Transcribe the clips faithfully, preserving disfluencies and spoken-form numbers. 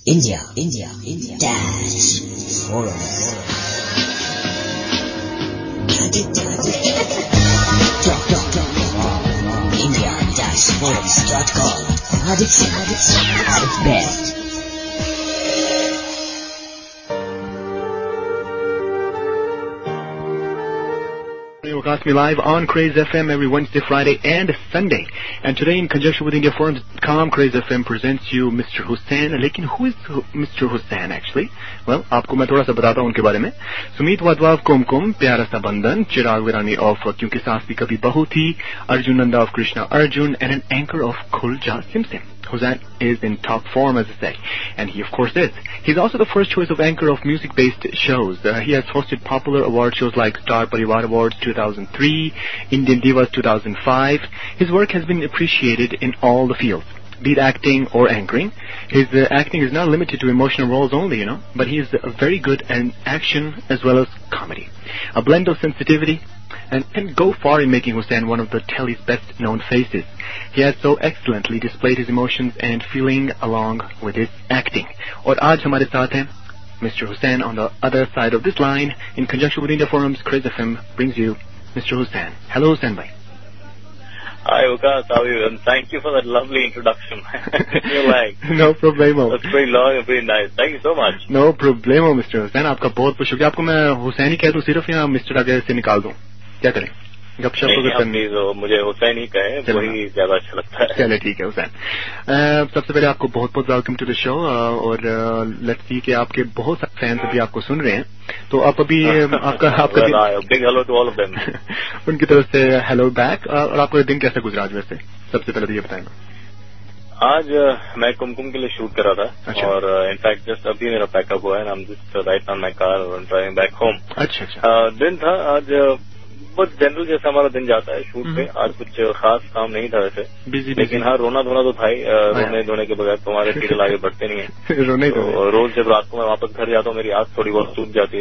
India, India, India, dash, forum. Talk, talk, talk. India dash forums dot com. Hadith, hadith, at its best. Broadcast me live on Craze F M every Wednesday, Friday, and Sunday. And today, in conjunction with India Forums dot com, Craze F M presents you Mister Hussain. Lekin who is Mister Hussain actually? Well, आपको मैं थोड़ा सा बताता हूँ उनके बारे में. Sumeet Wadhwa of कुमकुम, प्यारा सा बंधन, चिराग वीरानी ऑफ क्योंकि सास भी कभी बहू थी, Arjun Nanda of Krishna Arjun, and an anchor of Khulja Simsim. Hussain is in top form, as I say, and he of course is. He's also the first choice of anchor of music-based shows. Uh, he has hosted popular award shows like Star Parivar Awards two thousand three, Indian Divas two thousand five. His work has been appreciated in all the fields, be it acting or anchoring. His uh, acting is not limited to emotional roles only, you know, but he is uh, very good in action as well as comedy. A blend of sensitivity, and can go far in making Hussain one of the telly's best-known faces. He has so excellently displayed his emotions and feeling along with his acting. और आज हमारे साथ हैं Mister Hussain on the other side of this line. In conjunction with India Forums, Craze F M brings you Mister Hussain. Hello, Hussain bhai. Hi, Ukas, how are you? And thank you for that lovely introduction. You're like, no problemo. That's very long and very nice. Thank you so much. No problemo, Mister Hussain. आपका बहुत बहुत शुक्रिया. आपको मैं हुसैन ही कह दूं सिर्फ या मिस्टर आगे से निकाल दूं? क्या करें? गपशप अगर करनी तो मुझे हुसैन ही कहे, वही ज्यादा अच्छा लगता है. चले ठीक है हुसैन. सबसे पहले आपको बहुत बहुत वेलकम टू द शो और लेट्स सी कि आपके बहुत सारे फैंस अभी आपको सुन रहे हैं. तो आप अभी आपका आपका big hello to all of them. उनकी तरफ से हेलो बैक. और आपका दिन कैसा गुजरा आज वैसे? सबसे पहले तो ये बताएंगे. आज मैं कुमकुम के लिए शूट कर रहा था. अच्छा. और इनफैक्ट जस्ट अभी मेरा पैकअप हुआ है. I am just right on my car और ड्राइविंग बैक होम. अच्छा अच्छा. दिन था आज बहुत जनरल जैसा हमारा दिन जाता है शूट पे. आज कुछ खास काम नहीं था वैसे, लेकिन हाँ रोना धोना तो था ही. रोने धोने के बगैर तुम्हारे सीरियल आगे बढ़ते नहीं है. रोने तो रोज जब रात को मैं वापस घर जाता हूँ मेरी आंख थोड़ी बहुत सूख जाती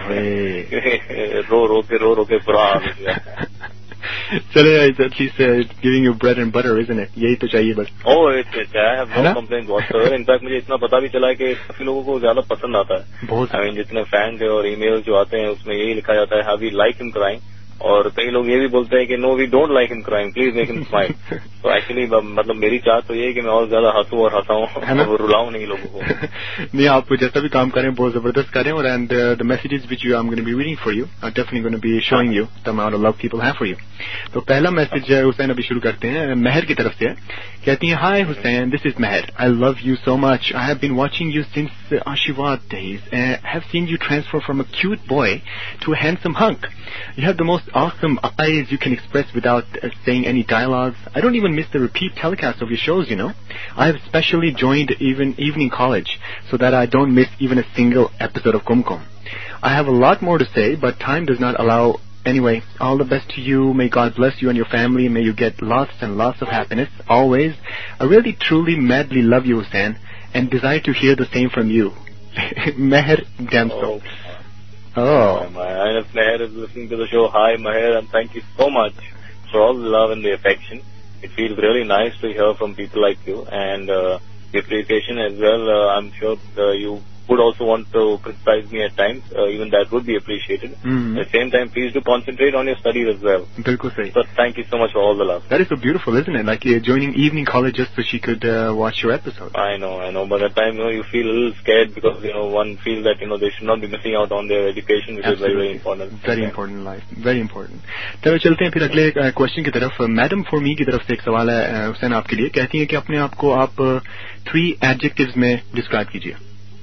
है. रो रो के रो रो के बुरा हाल हो गया. चले at least giving you bread and butter isn't it? यही तो चाहिए बस. Oh it's I have no complaint whatever. In fact मुझे इतना पता भी चला है कि काफी लोगों को ज्यादा पसंद आता है. बहुत. आई मीन जितने फैंस है और ईमेल जो आते हैं उसमें यही लिखा जाता है, how we like him crying. और कई लोग ये भी बोलते हैं कि no we don't like him crying, please make him smile. तो एक्चुअली मतलब मेरी चाहत तो ये है कि मैं और ज्यादा हंसूं और हंसाऊं और रुलाऊं नहीं लोगों को. नहीं, आप जैसा भी काम करें बहुत जबरदस्त करें. और and the messages which you I am going to be reading for you are definitely going to be showing you the amount of love people have for you. तो पहला मैसेज हुसैन अभी शुरू करते हैं. महर की तरफ से कहती हैं, hi Hussain, this is Mehr. I love you so much. I have been watching you since Aashirwad days and have seen you transform from a cute boy to a handsome hunk. You have the most awesome eyes you can express without uh, saying any dialogues. I don't even miss the repeat telecast of your shows, you know. I have specially joined even evening college so that I don't miss even a single episode of Kumkum. I have a lot more to say, but time does not allow. Anyway, all the best to you. May God bless you and your family. May you get lots and lots of happiness always. I really, truly, madly love you, Hussain, and desire to hear the same from you. Meher Damso. Oh. Oh, my Anas Meher is listening to the show. Hi, Meher, and thank you so much for all the love and the affection. It feels really nice to hear from people like you, and uh, the appreciation as well. Uh, I'm sure uh, you would also want to criticize me at times. Uh, even that would be appreciated. Mm-hmm. At the same time, please do concentrate on your studies as well. Bilkul sahi. So thank you so much for all the love. That is so beautiful, isn't it? Like uh, joining evening college just so she could uh, watch your episode. I know, I know. But at times, you know, you feel a little scared because, you know, one feels that, you know, they should not be missing out on their education, which Absolutely. is very, very important. Very important in life. Very important. चलो चलते हैं फिर अगले question की तरफ. Madam for me की तरफ से एक सवाल है हुसैन आपके लिए. कहती हैं कि अपने आप को आप थ्री एडजेक्टिव्स में डिस्क्राइब कीजिए.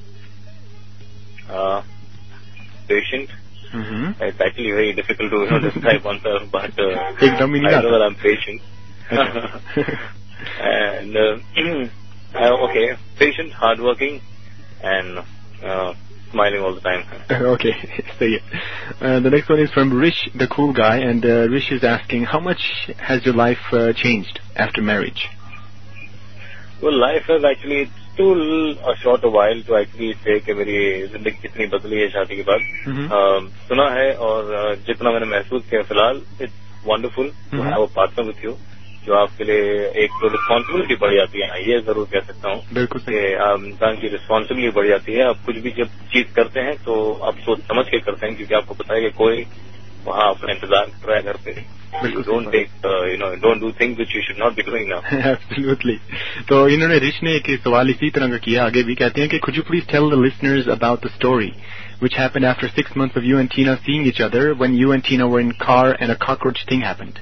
Uh, patient. Mm-hmm. It's actually very difficult to, you know, describe oneself, but uh, I know that I'm patient. and uh, uh, okay, patient, hardworking, and uh, smiling all the time. Okay, say it. Uh, the next one is from Rish, the cool guy, and uh, Rish is asking, how much has your life uh, changed after marriage? Well, life has actually too a short a while to actually say कि मेरी जिंदगी कितनी बदली है शादी के बाद. Mm-hmm. uh, सुना है और uh, जितना मैंने महसूस किया फिलहाल, it's wonderful mm-hmm. to have a partner with you. जो आपके लिए एक तो रिस्पॉन्सिबिलिटी बढ़ जाती है, ये जरूर कह सकता हूँ बिल्कुल कि इंसान की रिस्पॉन्सिबिलिटी बढ़ जाती है। आप कुछ भी जब चीज करते हैं तो आप सोच समझ के करते हैं, क्योंकि आपको पता है कि कोई वहाँ अपना इंतजार कर रहा है घर पे। You don't take, uh, you know, don't do things which you should not be doing now. Absolutely. तो इन्होंने रिच ने एक सवाल इसी तरह का किया, आगे भी कहते हैं कि could you please tell the listeners about the story which happened after six months of you and Tina seeing each other when you and Tina were in car and a cockroach thing happened.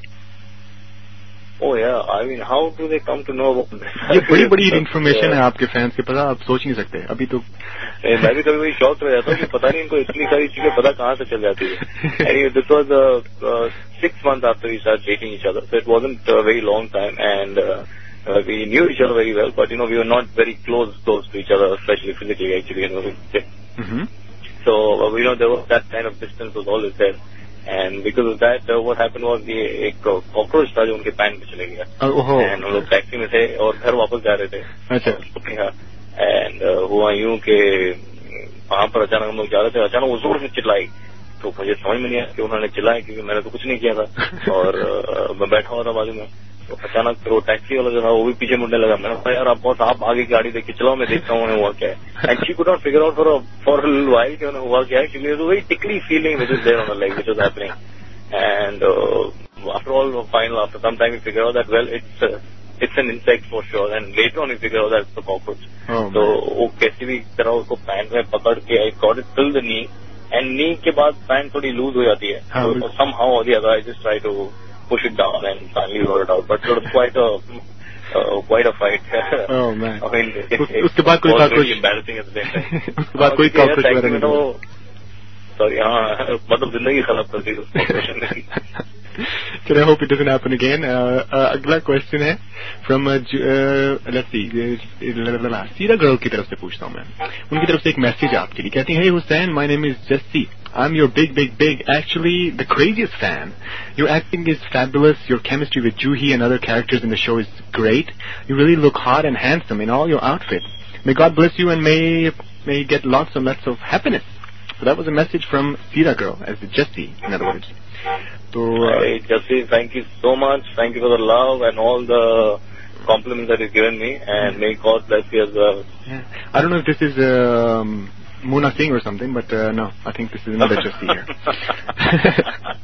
Oh yeah, I mean, how do they come to know about this? ये बड़ी बड़ी information है आपके fans के, पता आप सोच नहीं सकते अभी तो। मैं भी कभी कभी शॉक रह जाता हूँ कि पता नहीं इनको इतनी सारी चीजें पता कहाँ से चल जाती है। Anyway, this was uh, six months after we started dating each other, so it wasn't a very long time, and uh, uh, we knew each other very well, but you know we were not very close close to each other, especially physically. Actually, you know. Mm-hmm. So uh, you know there was that kind of distance was always there. And because of that, uh, what happened was ये एक cockroach था जो उनके pan पे चले गया। And हम लोग टैक्सी में थे और घर वापस जा रहे थे। अच्छा। एंड हुआ यूं कि वहां पर अचानक हम लोग जा रहे थे, अचानक वो जोर से चिल्लाई, तो मुझे समझ में नहीं आया कि उन्होंने चिल्लाया, क्योंकि मैंने तो कुछ नहीं किया था और uh, मैं बैठा हुआ था बाजू में। तो अचानक फिर वो टैक्सी वाला जो था वो भी पीछे मुड़ने लगा। मैंने कहा यार आप बहुत आप आगे गाड़ी देख के चलाओ, मैं देखता हूँ हुआ क्या है। And she could not figure out for for while कि उन्हें हुआ क्या है, क्योंकि it was very tickly feeling which is there on the leg which was happening. And after all final after some time we figure out that well it's it's an insect for sure, and later on we figure out that it's a cockroach. तो वो कैसे भी तरह उसको pant में पकड़ के I got it till the knee, and knee के बाद पैंट थोड़ी लूज हो जाती है, तो सम हाउ और the other I just try to push it down and finally roll it out, but it was quite a uh, quite a fight. Oh man! I mean, it, it, उसके बाद कोई was really embarrassing at the same time. उसके बाद कोई cockroach वगैरह नहीं हुआ। Sorry, हाँ, मतलब जिंदगी खराब कर दी उस कॉकरोच ने। So I hope it doesn't happen again. Uh, uh, अगला क्वेश्चन है from let's see Sierra girl की तरफ से पूछता हूँ मैं। उनकी तरफ से एक मैसेज आपके लिए, कहती है, Hey Hussain, my name is Jessie. I'm your big, big, big, actually the craziest fan. Your acting is fabulous. Your chemistry with Juhi and other characters in the show is great. You really look hot and handsome in all your outfits. May God bless you and may may you get lots and lots of happiness. So that was a message from Sira girl, as Jessie, in other words. So, uh, hey, Jessie, thank you so much. Thank you for the love and all the compliments that you've given me, and may God bless you as well. Yeah. I don't know if this is um, Mona Singh or something, but uh, no, I think this is another Jessie here.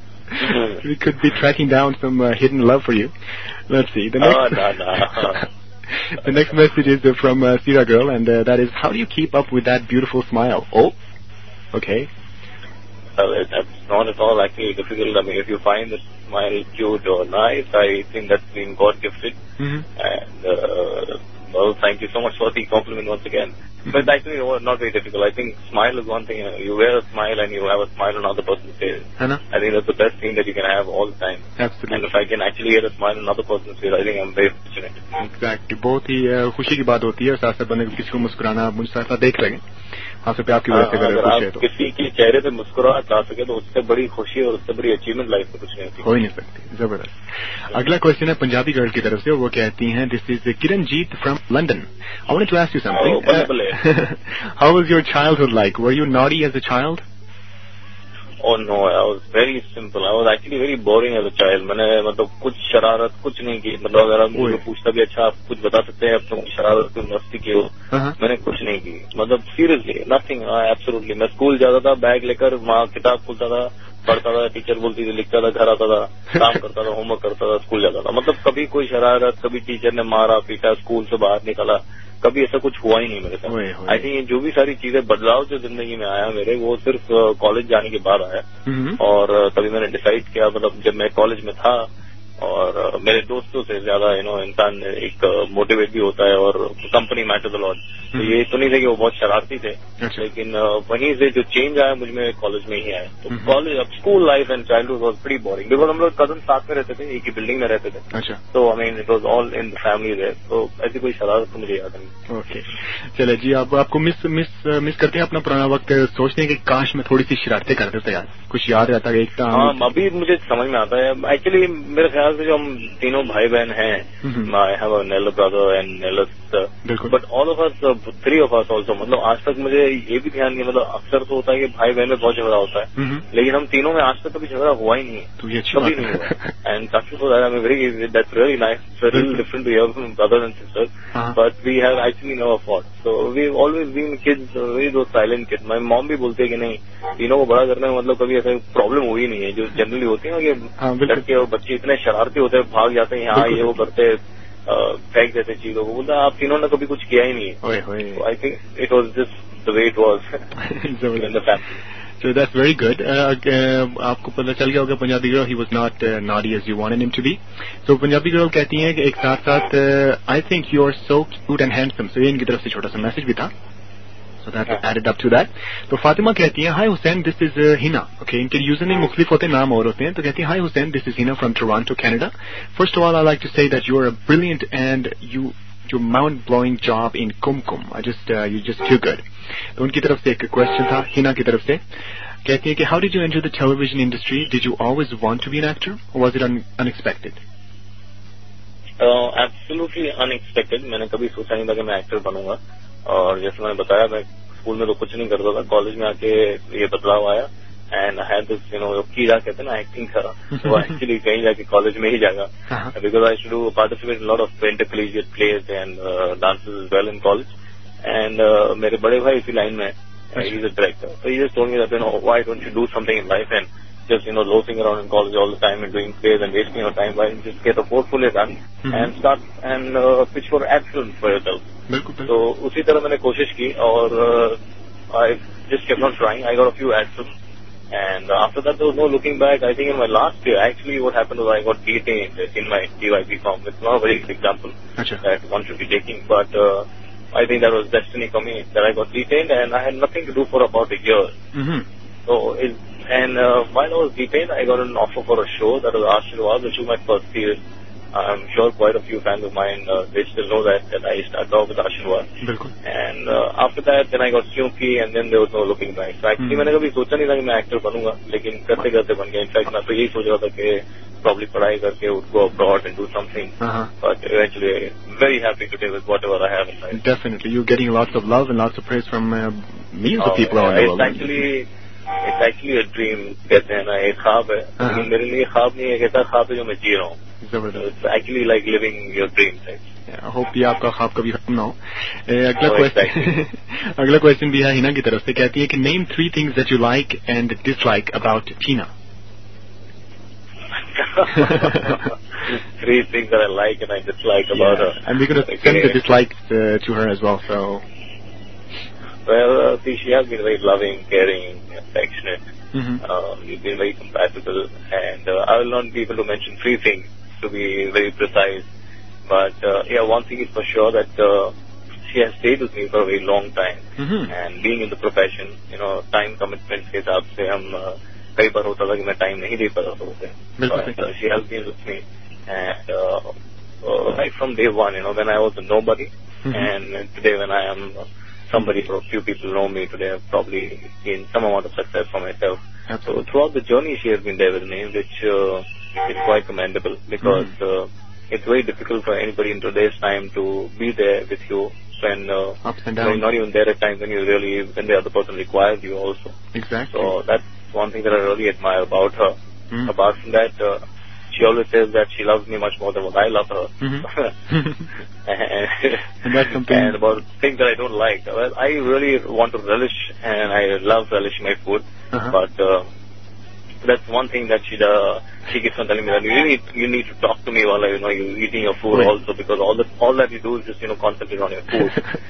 We could be tracking down some uh, hidden love for you. Let's see. The next, oh, no, no. The next message is uh, from uh, Sira girl, and uh, that is, how do you keep up with that beautiful smile? Oh, okay. Uh, that's not at all actually difficult. I mean, if you find the smile cute or nice, I think that's been God gifted. Mm-hmm. And uh, well, thank you so much for the compliment once again. Mm-hmm. But actually, no, not very difficult. I think smile is one thing. You know, you wear a smile and you have a smile on other person's face. Anna? I think that's the best thing that you can have all the time. Absolutely. And if I can actually get a smile on another person's face, I think I'm very fortunate. Exactly. बहुत ही uh, खुशी की बात होती है साथ साथ बंदे किसी को मुस्कुराना, मुझे साथ साथ देख लगे हाँ पे आपकी वजह से अगर खुश है तो किसी के चेहरे पे मुस्कुराहट आ सके तो उससे बड़ी खुशी और उससे बड़ी अचीवमेंट लाइफ में कुछ नहीं होती, हो ही नहीं सकती। जबरदस्त। अगला क्वेश्चन है पंजाबी गर्ल की तरफ से, वो कहती हैं, this is Kiranjeet from London. I wanted to ask you something. How was your childhood like? Were you naughty as a child? Oh no, I was very simple. I was actually very boring as a child. मैंने मतलब कुछ शरारत कुछ नहीं की। मतलब अगर आप मुझे पूछता भी अच्छा आप कुछ बता सकते हैं अपने शरारत की मस्ती की हो, मैंने कुछ नहीं की। मतलब सीरियसली नथिंग, एब्सोल्युटली। मैं स्कूल जाता था बैग लेकर, वहाँ किताब खुलता था, पढ़ता था, टीचर बोलती थी लिखता था, घर आता था, काम करता था, होमवर्क करता था, स्कूल जाता था। मतलब कभी कोई शरारत, कभी टीचर ने मारा पीटा, स्कूल से बाहर निकाला, कभी ऐसा कुछ हुआ ही नहीं मेरे साथ। आई थिंक जो भी सारी चीजें बदलाव जो जिंदगी में आया मेरे, वो सिर्फ कॉलेज जाने के बाद आया। और तभी मैंने डिसाइड किया, मतलब जब मैं कॉलेज में था और मेरे दोस्तों से ज्यादा यू नो इंसान एक मोटिवेट भी होता है और कंपनी मैटर्स अ लॉट। तो ये तो नहीं थे कि वो बहुत शरारती थे, लेकिन वहीं से जो चेंज आया मुझ में कॉलेज में ही आया। तो कॉलेज अब school life and childhood was pretty boring because हम लोग कजन साथ में रहते थे, एक ही बिल्डिंग में रहते थे। अच्छा। तो I mean it was all in the family there, तो ऐसी कोई शरारत तो मुझे याद नहीं। ओके, चले जी। अब आपको मिस मिस मिस करते हैं अपना पुराना वक्त, सोचते हैं कि काश मैं थोड़ी सी शरारतें कर देता यार, कुछ याद रहता है एक। हाँ, अभी मुझे समझ में आता है। एक्चुअली मेरे ख्याल से जो हम तीनों भाई बहन हैं, I have a elder brother and elder sister, but all of us, three of us also, मतलब आज तक मुझे ये भी ध्यान नहीं, मतलब अक्सर तो होता है कि भाई बहन में बहुत झगड़ा होता है, mm-hmm. लेकिन हम तीनों में आज तक कभी झगड़ा हुआ ही नहीं है, तो ये कभी नहीं हुआ. एंड काफी for that I am very, that's really nice. It's really different to hear from brothers and sisters, but we have actually never fought. So we always been kids, very though silent kid. My mom भी बोलते हैं कि नहीं, तीनों को बड़ा करने में मतलब कभी ऐसा प्रॉब्लम हुई नहीं है, जो जनरली होती है ना कि लड़के और बच्चे इतने शरारती होते हैं, भाग जाते हैं यहाँ ये वो करते, फेंक देते चीजों को. बोलता आप तीनों ने कभी कुछ किया ही नहीं है. I think it was just the way it was in the family. So that's very good. Uh, uh, आपको पता चल गया होगा Punjabi girl, he was not uh, naughty as you wanted him to be. So Punjabi girl कहती हैं कि एक साथ साथ I think you are so cute and handsome. So ये इनकी तरफ से छोटा सा मैसेज भी था. So that uh-huh. added up to that. तो फातिमा कहती हैं, Hi Hussain, this is uh, Hina. Okay, इनके यूजर नेम मुख्तलिफ होते हैं, नाम और होते हैं. तो कहती हैं, Hi Hussain, this is Hina from Toronto, Canada. First of all, I'd like to say that you are a brilliant and you your mind-blowing job in Kumkum. I just uh, you're just too good. तो उनकी तरफ से एक question था हिना की तरफ से. कहती है कि How did you enter the television industry? Did you always want to be an actor, or was it un- unexpected? Uh, absolutely unexpected. मैंने कभी सोचा नहीं था कि मैं एक्टर बनूंगा. और जैसे मैंने बताया, मैं स्कूल में तो कुछ नहीं करता था, कॉलेज में आके ये बदलाव आया. And I had this, you know, कीड़ा कहते हैं ना एक्टिंग का, तो एक्चुअली कहीं जाके कॉलेज में ही जाएगा, because I should do participate in lot of intercollegiate plays and dances as well in college. And मेरे बड़े भाई इसी लाइन में, he is a director, so he just told me that, you know, why don't you do something in life and just, you know, loafing around in college all the time and doing plays and wasting your time, why don't you just get a portfolio done mm-hmm. and start and uh, pitch for ad films for yourself. So उसी तरह मैंने कोशिश की और uh, I just kept on trying. I got a few ad films. And after that, there was no looking back. I think in my last year, actually what happened was I got detained in my T Y P form. It's not a very good example Achha. that one should be taking, but uh, I think that was destiny for me, that I got detained and I had nothing to do for about a year. Mm-hmm. So, it, and uh, while I was detained, I got an offer for a show that was Ashirwad, which was my first series. I'm sure quite a few fans of mine, uh, they still know that, that I started off with Ashirwad. Bilkul. And uh, after that, then I got Syunki and then there was no looking back. So actually, mm-hmm. मैंने कभी सोचा नहीं था कि मैं actor बनूंगा, लेकिन करते करते बन गया. इनफैक्ट मैं तो यही सोच रहा था कि probably पढ़ाई करके would go abroad and do something. Uh-huh. But eventually, very happy today with whatever I have in life. Definitely, you're getting lots of love and lots of praise from uh, millions oh, of people yeah, around the world. It's actually, it's actually a dream. कहते हैं ना, एक ख्वाब है. लेकिन मेरे लिए ख्वाब नहीं है, कहता ख्वाब है जो मैं जी रहा हूँ. So it's actually like living your dream. I hope ये आपका ख्वाब कभी खत्म ना हो. अगला क्वेश्चन अगला क्वेश्चन भी है हिना की तरफ से. कहती है कि name three things that you like and dislike about Tina. Three things that I like and I dislike about yeah. her. And we're going to send the dislikes uh, to her as well. So, well, uh, see, she has been very loving, caring, affectionate. Mm-hmm. Uh, we've been very compatible, and uh, I will not be able to mention three things to be very precise. But uh, yeah, one thing is for sure that uh, she has stayed with me for a very long time, mm-hmm. and being in the profession, you know, time commitments के हिसाब से हम कई बार होता था कि मैं टाइम नहीं दे पाता था उसे. But uh, she has been with me, and uh, uh, right from day one, you know, when I was a nobody, mm-hmm. and today when I am somebody, for a few people know me today, I've probably gained some amount of success for myself. Absolutely. So throughout the journey, she has been there with me, which uh, is quite commendable, because mm. uh, it's very difficult for anybody in today's time to be there with you when uh, ups and downs. You're not even there at times when you really, when the other person requires you also. Exactly. So that's one thing that I really admire about her. Mm. Apart from that, uh, she always says that she loves me much more than what I love her. Mm-hmm. and, and that's something. And about things that I don't like. Well, I really want to relish, and I love relishing my food. Uh-huh. But uh, that's one thing that she uh, she keeps on telling me, that you need you need to talk to me while you know you're eating your food right. also, because all that all that you do is just you know concentrate on your food.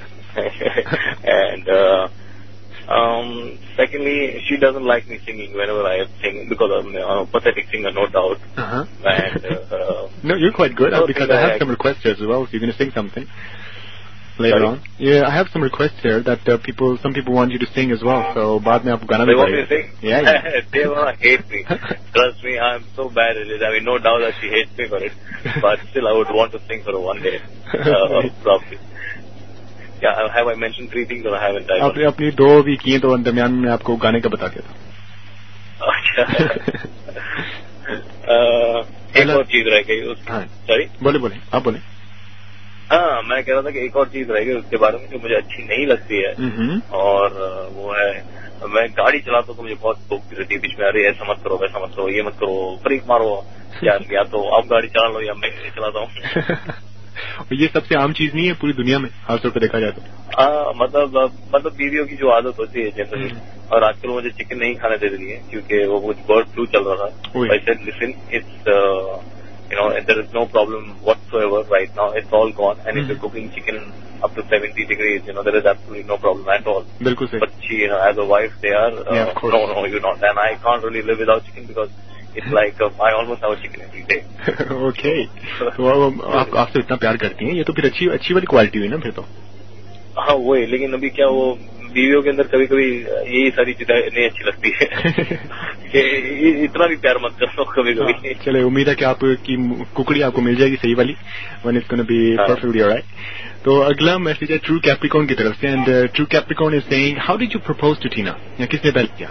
and uh, um, secondly, she doesn't like me singing whenever I sing, because I'm a pathetic singer, no doubt. Uh-huh. And uh, no, you're quite good, uh, because I have I some requests here as well. If you're going to sing something later Sorry? on, yeah, I have some requests here that uh, people, some people want you to sing as well. So, बाद में आपको गाना They want me to sing? Yeah, yeah. They want to hate me. Trust me, I'm so bad at it. I mean, no doubt that she hates me for it, but still, I would want to sing for her one day, uh, probably. Yeah, have I mentioned three things or I haven't? आपने अपनी दो भी किए, तो दरमियान में आपको गाने का बता दिया था. अच्छा. एक और चीज रह गई. सॉरी, बोले बोले आप बोले. हाँ, मैं कह रहा था कि एक और चीज रहेगी उसके बारे में जो मुझे अच्छी नहीं लगती है, और वो है मैं गाड़ी चलाता हूँ तो मुझे बहुत भूखती रहती है बीच में, अरे ऐसा मत करो, वैसा मत करो, ये मत करो, ब्रेक मारो, या, या तो आप गाड़ी चला लो या मैं गाड़ी चलाता हूँ। ये सबसे आम चीज नहीं है पूरी दुनिया में, खासतौर पर देखा जाए तो। हाँ, मतलब मतलब बीवियों की जो आदत होती है जनरली, और आजकल मुझे चिकन नहीं खाने दे रही है क्योंकि वो कुछ बर्ड फ्लू चल रहा था। I said listen, it's you know there is no problem whatsoever right now, it's all gone, and if you cooking chicken up to seventy degrees, you know, there is absolutely no problem at all. बिल्कुल सही. But she, you know, as a wife, they are, uh, yeah, of course. no, no, you don't. And I can't really live without chicken because it's like uh, I almost have a chicken every day. Okay. तो आप आपसे इतना प्यार करती हैं, ये तो फिर अच्छी अच्छी वाली क्वालिटी हुई ना फिर तो. हाँ वही, लेकिन अभी क्या वो बीवियों के अंदर कभी कभी यही सारी चीजें नहीं अच्छी लगती है कि इतना भी प्यार मत करो कभी कभी. चले, उम्मीद है कि आपकी कुकड़ी आपको मिल जाएगी सही वाली, when it's going to be perfectly alright. तो अगला मैसेज है ट्रू कैप्रिकॉर्न की तरफ से, and true Capricorn is saying how did you propose to Tina, या किसने पहले किया?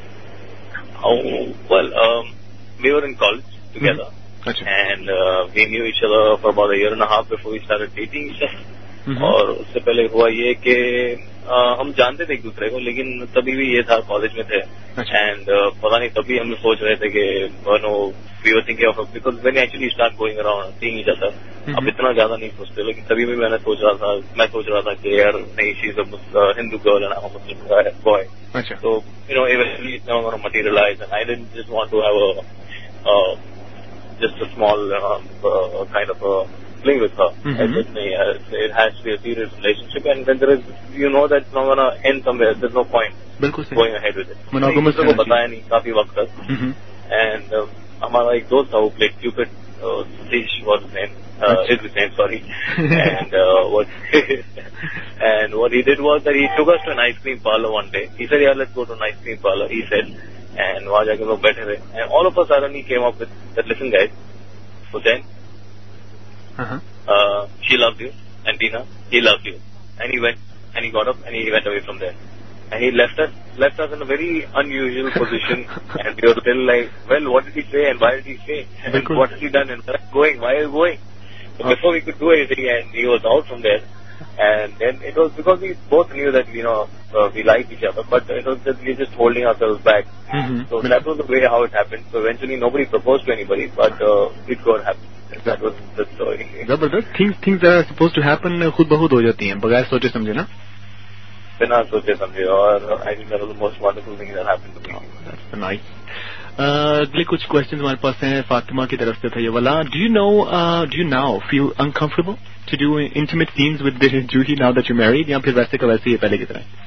Well we were in college together and we knew each other for about a year and a half before we started dating each other. और उससे पहले हुआ ये कि uh, हम जानते थे एक दूसरे को, लेकिन तभी भी ये था कॉलेज में थे, एंड uh, पता नहीं तभी हम सोच रहे थे कि no we were thinking of, because when actually start going around seeing each other, अब इतना ज्यादा नहीं सोचते, लेकिन तभी भी मैंने सोच रहा था मैं सोच रहा था कि यार नहीं, she is a Hindu girl and I am a Muslim boy, तो you know eventually it's not gonna materialise, and I didn't just want to have a just a small kind of a playing with her. Mm-hmm. I said, no, it has to be a serious relationship, and when there is, you know that it's not going to end somewhere, there's no point going ahead with it. Monogamous को बताया नहीं काफी वक्त तक, and uh, हमारा एक दोस्त था वो played Cupid, uh, Satish was his name, uh, is his name, sorry, and uh, what and what he did was that he took us to an ice cream parlor one day. He said, yeah, let's go to an ice cream parlor, he said, and वहाँ जाके लोग बैठे थे, and all of us suddenly came up with that, listen guys, Hussain, Uh-huh. Uh, she loved you, and Tina, he loved you, and he went, and he got up, and he went away from there, and he left us, left us in a very unusual position, and we were still like, well, what did he say, and why did he say, and what has he done, and where is he going, why is he going? So before we could do anything, and he was out from there, and then it was because we both knew that, you know, uh, we liked each other, but it was that we were just holding ourselves back. Mm-hmm. So that was the way how it happened. So eventually nobody proposed to anybody, but uh, it got happened. That was the story. जबरदस्त. Things things that are supposed to happen खुद बहुत हो जाती हैं बगैर सोचे समझे ना. बिना सोचे समझे, और I think that was the most wonderful thing that happened to me. Oh, that's nice. अगले कुछ क्वेश्चन हमारे पास हैं. फातिमा की तरफ से था ये वाला. Do you know? Uh, do you now feel uncomfortable to do intimate scenes with Juhi now that you're married, या फिर वैसे का वैसे ही पहले की तरह?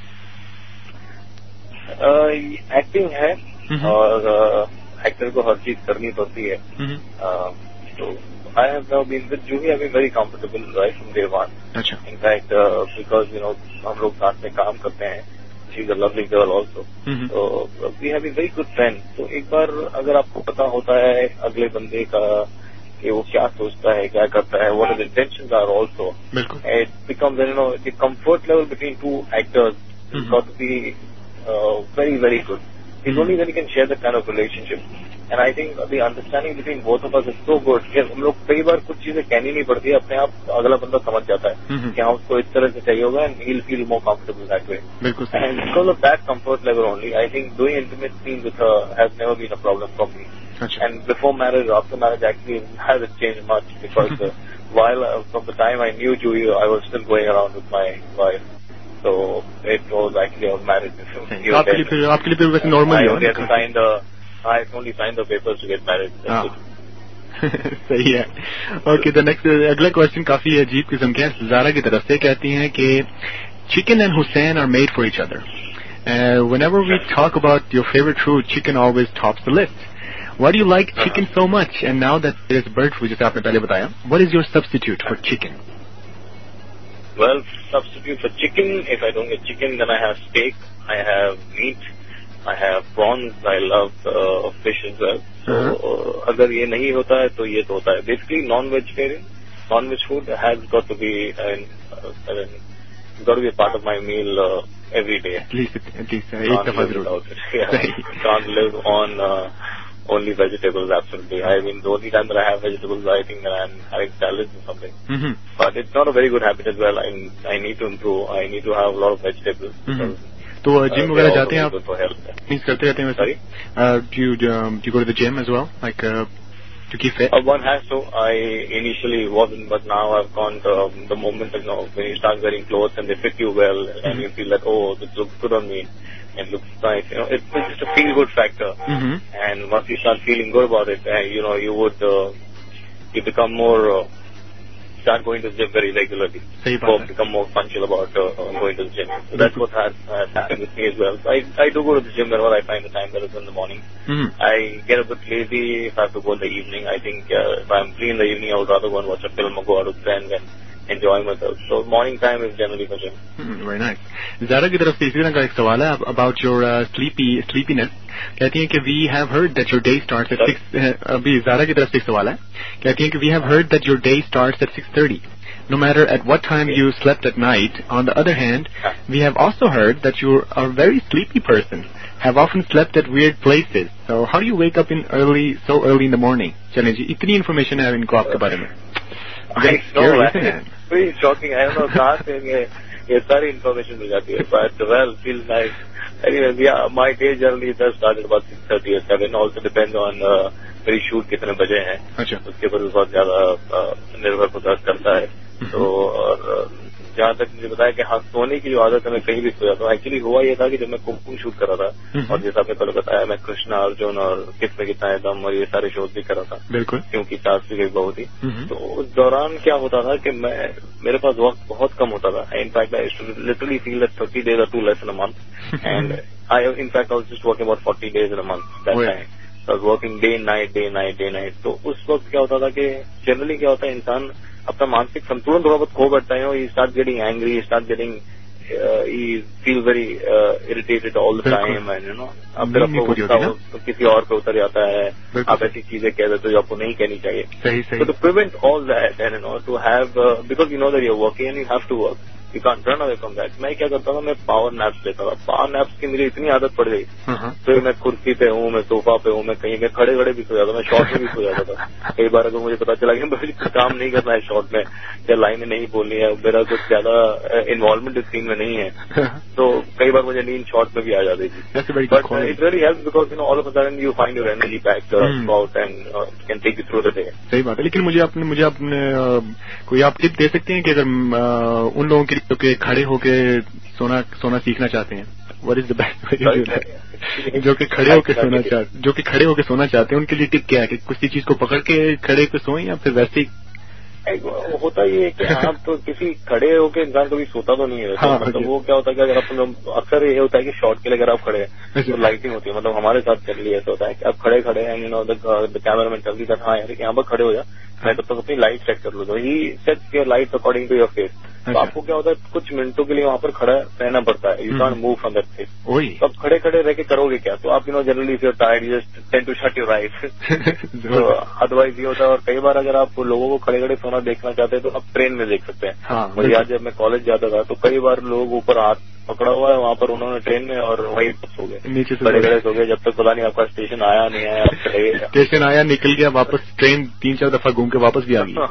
एक्टिंग है, और एक्टर को हर चीज करनी पड़ती है. तो I have now been with Juhi. I've been very comfortable right from day one. अच्छा. In fact, uh, because you know हम लोग साथ में काम करते हैं. She's a lovely girl also. Mm-hmm. So uh, we have been very good friends. तो एक बार अगर आपको पता होता है अगले बंदे का कि वो क्या सोचता है, क्या करता है, what his intentions are also. बिल्कुल. It becomes, you know, the comfort level between two actors mm-hmm. has got to be uh, very very good. It's mm-hmm. only then you can share that kind of relationship. And I think the understanding between both of us is so good कि हम लोग कई बार कुछ चीजें कहनी नहीं पड़ती, अपने आप अगला बंदा समझ जाता है mm-hmm. कि हाँ उसको इस तरह से चाहिए होगा, and he'll feel more comfortable that way. बिल्कुल. And because of that comfort level only, I think doing intimate scenes with her has never been a problem for me. अच्छा. And before marriage, after marriage, actually hasn't changed much because uh, while uh, from the time I knew Juhi, I was still going around with my wife. So it was actually I was married. आपके लिए फिर आपके लिए फिर वैसे normal I only had to sign the I only signed the papers to get married. सही है. Okay, the next अगला क्वेश्चन काफी अजीब किस्म के है. ज़ारा की तरफ से कहती हैं कि chicken and Hussain are made for each other. Whenever we talk about your favorite food, chicken always tops the list. Why do you like chicken so much? And now that there is bird food, जैसे आपने पहले बताया, what is your substitute for chicken? Well, substitute for chicken, if I don't get chicken, then I have steak, I have meat, I have prawns, I love uh, fish as well. So uh-huh. अगर ये नहीं होता है तो ये तो होता है. Basically, non-vegetarian, non-veg food has got to be, uh, uh, got to be a part of my meal uh, every day. At least, at least, uh, एक दफा जरूर. Yeah, can't live on uh, only vegetables, absolutely. I mean, the only time that I have vegetables, I think that I'm having salads or something. Mm-hmm. But it's not a very good habit as well. I I need to improve. I need to have a lot of vegetables. Mm-hmm. तो gym वगैरह जाते हैं आप? Means करते रहते हैं Sorry? Uh, do you um, do you go to the gym as well, like uh, to keep fit? Uh, one has to. I initially wasn't, but now I've gone to um, the moment, you know, when you start wearing clothes and they fit you well, and mm-hmm. you feel like, oh, this looks good on me, and looks nice. You know, it's, it's just a feel-good factor. Mm-hmm. And once you start feeling good about it, uh, you know, you would uh, you become more. Uh, start going to the gym very regularly. So become more punctual about uh, going to the gym. So that's what has, has happened with me as well. So I, I do go to the gym whenever I find the time, whether it's in the morning. Mm-hmm. I get a bit lazy if I have to go in the evening. I think uh, if I'm free in the evening, I would rather go and watch a film or go out with friends and enjoy myself. So morning time is generally for gym. Mm, very nice. Zara की तरफ से इसी तरह का एक सवाल है about your uh, sleepy sleepiness. कहती हैं कि we have heard that your day starts at six. अभी Zara की तरफ से एक सवाल है. कहती हैं कि we have heard that your day starts at six thirty. No matter at what time you slept at night. On the other hand, we have also heard that you are a very sleepy person. Have often slept at weird places. So how do you wake up in early, so early in the morning? चलें जी, इतनी information है इनको आपके बारे में. I know, right? Pretty shocking. I don't know कहाँ से ये ये सारी information मिल जाती है. But well, feels nice. Anyway, yeah, my day generally does start at about six thirty or seven. Also depends on uh, मेरी shoot कितने बजे हैं. अच्छा. उसके ऊपर बहुत ज़्यादा निर्भर करता है. तो और जहाँ तक मुझे बताया कि हाँ सोने की जो आदत है मैं कहीं भी सो जाता हूँ. एक्चुअली हुआ ये था कि जब मैं कुमकुम शूट कर रहा था और जैसा आपने पहले बताया मैं कृष्णा अर्जुन और किसमें कितना है दम और ये सारे शोज भी कर रहा था. बिल्कुल. क्योंकि सास भी गई बहू थी. तो उस दौरान क्या होता था कि मैं मेरे पास वक्त बहुत कम होता था. In fact I literally feel that thirty days are too less in a month and I in fact I was just working about forty days in a month that time. I was working day night day night day night. तो उस वक्त क्या होता था कि generally क्या होता है इंसान अपना मानसिक संतुलन थोड़ा बहुत खो बैठता है. He start getting angry, he start getting he feel very irritated all the time and you know अब फिर आपको गुस्सा तो किसी और पे उतर जाता है. आप ऐसी चीजें कह देते हो जो आपको नहीं कहनी चाहिए. सही सही. तो to prevent all that and you know to have because you know that you are working and you have to work, you can't run away from that. मैं क्या करता था, मैं पावर नैप्स लेता था. पावर नैप्स की मेरी इतनी आदत पड़ गई तो मैं कुर्सी पे हूँ, मैं सोफा पे हूँ, मैं कहीं मैं खड़े खड़े भी सो जाता, मैं शॉर्ट में भी सो जाता था. कई बार अगर मुझे पता चला कि मुझे काम नहीं करना है शॉर्ट में या लाइनें नहीं बोलनी है, मेरा कुछ ज्यादा इन्वॉल्वमेंट इस सीन में नहीं है, तो कई बार मुझे नींद शॉर्ट में भी आ जाती थी. But it really helps because you know all of a sudden you find your energy back out and can take you through the day. सही बात है. लेकिन मुझे आपने मुझे आपने कोई आप टिप दे सकते हैं कि अगर उन लोगों के लिए खड़े होके सोना सोना सीखना चाहते हैं, व्हाट इज द बेस्ट, जो कि खड़े होके सोना चाहते जो कि खड़े होके सोना चाहते हैं उनके लिए टिप क्या है कि किसी चीज को पकड़ के खड़े पे सोएं या फिर वैसे ही? होता ये है कि आप तो किसी खड़े होके इंसान कभी सोता तो नहीं है. हाँ, मतलब वो क्या होता है कि अगर आप अक्सर ये होता है कि शॉट के लिए अगर आप खड़े हैं तो लाइटिंग होती है. मतलब हमारे साथ चल ऐसा होता है कि आप खड़े खड़े हैं, you know the camera man जल्दी कर हाँ यार यहाँ पर खड़े हो जा, मैं तब तक अपनी लाइट सेट कर लूँ. तो ही sets your light according to your face. तो आपको क्या होता है कुछ मिनटों के लिए वहां पर खड़ा रहना पड़ता है. You can't move from that face. तो आप खड़े खड़े रह के करोगे क्या? तो आप you know generally if you are tired you just tend to shut your eyes. तो अदरवाइज ये होता है. और कई बार अगर आप लोगों को खड़े खड़े सोना देखना चाहते हैं तो आप ट्रेन में देख सकते हैं. मुझे याद जब मैं कॉलेज जाता था तो कई बार लोग ऊपर हाथ पकड़ा हुआ है वहां पर उन्होंने ट्रेन में और वहीं सो गए, नीचे खड़े खड़े सो गए जब तक पता नहीं आपका स्टेशन आया नहीं आया. आप चले गए, स्टेशन आया निकल गया वापस, ट्रेन तीन चार दफा घूम के वापस भी आ गई.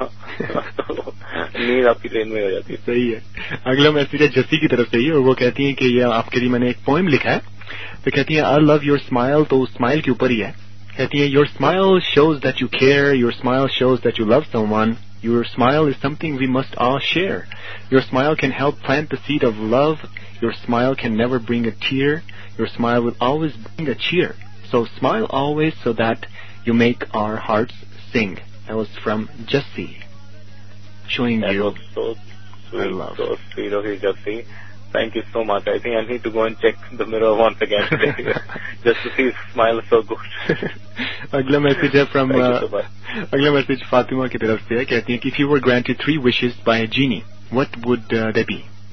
नींद आपकी ट्रेन में हो जाती है. सही है. अगला मैसेज है जस्सी की तरफ से ही और वो कहती है कि ये आपके लिए मैंने एक पोएम लिखा है. तो कहती है आई लव योर स्माइल. तो स्माइल के ऊपर ही है. कहती है your smile shows that you care, your smile shows that you love someone, your smile is something we must all share. Your smile can help plant the seed of love. Your smile can never bring a tear. Your smile will always bring a cheer. So smile always so that you make our hearts sing. That was from Jussie. Showing that you was so sweet, love. So sweet of you, Jussie. Thank you so much. I think I need to go and check the mirror once again today just to see if smile is so good. अगला message है from uh, अगला message Fatima की तरफ से है. कहती है कि if you were granted three wishes by a genie, what would uh, they be?